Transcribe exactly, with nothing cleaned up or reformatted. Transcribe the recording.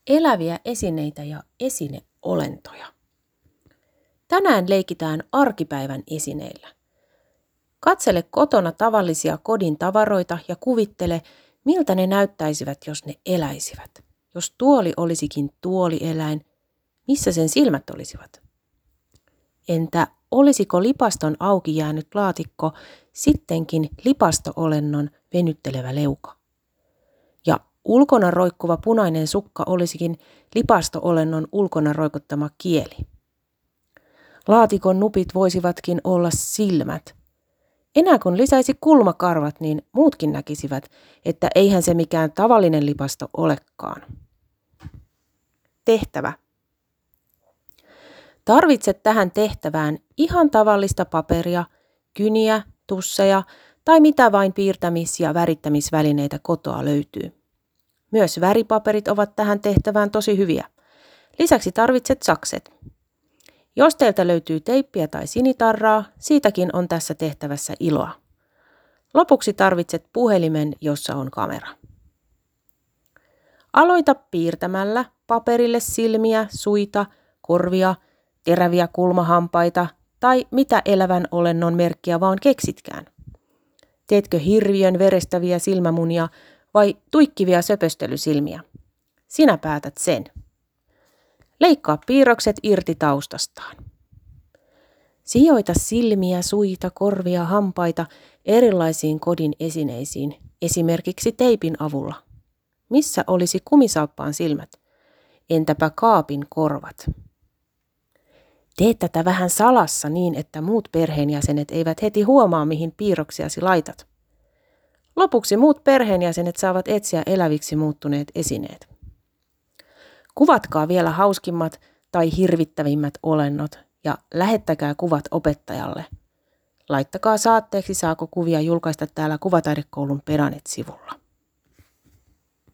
Eläviä esineitä ja esineolentoja. Tänään leikitään arkipäivän esineillä. Katsele kotona tavallisia kodin tavaroita ja kuvittele, miltä ne näyttäisivät, jos ne eläisivät. Jos tuoli olisikin tuolieläin, missä sen silmät olisivat? Entä olisiko lipaston auki jäänyt laatikko sittenkin lipasto-olennon venyttelevä leuka? Ja ulkona roikkuva punainen sukka olisikin lipasto-olennon ulkona roikottama kieli. Laatikon nupit voisivatkin olla silmät. Enää kun lisäisi kulmakarvat, niin muutkin näkisivät, että eihän se mikään tavallinen lipasto olekaan. Tehtävä. Tarvitset tähän tehtävään ihan tavallista paperia, kyniä, tusseja tai mitä vain piirtämis- ja värittämisvälineitä kotoa löytyy. Myös väripaperit ovat tähän tehtävään tosi hyviä. Lisäksi tarvitset sakset. Jos teiltä löytyy teippiä tai sinitarraa, siitäkin on tässä tehtävässä iloa. Lopuksi tarvitset puhelimen, jossa on kamera. Aloita piirtämällä paperille silmiä, suita, korvia, teräviä kulmahampaita tai mitä elävän olennon merkkiä vaan keksitkään. Teetkö hirviön verestäviä silmämunia vai tuikkivia söpöstelysilmiä? Sinä päätät sen. Leikkaa piirrokset irti taustastaan. Sijoita silmiä, suita, korvia, hampaita erilaisiin kodin esineisiin, esimerkiksi teipin avulla. Missä olisi kumisaappaan silmät? Entäpä kaapin korvat? Tee tätä vähän salassa niin, että muut perheenjäsenet eivät heti huomaa, mihin piirroksiasi laitat. Lopuksi muut perheenjäsenet saavat etsiä eläviksi muuttuneet esineet. Kuvatkaa vielä hauskimmat tai hirvittävimmät olennot ja lähettäkää kuvat opettajalle. Laittakaa saatteeksi, saako kuvia julkaista täällä Kuvataidekoulun Pedanet-sivulla.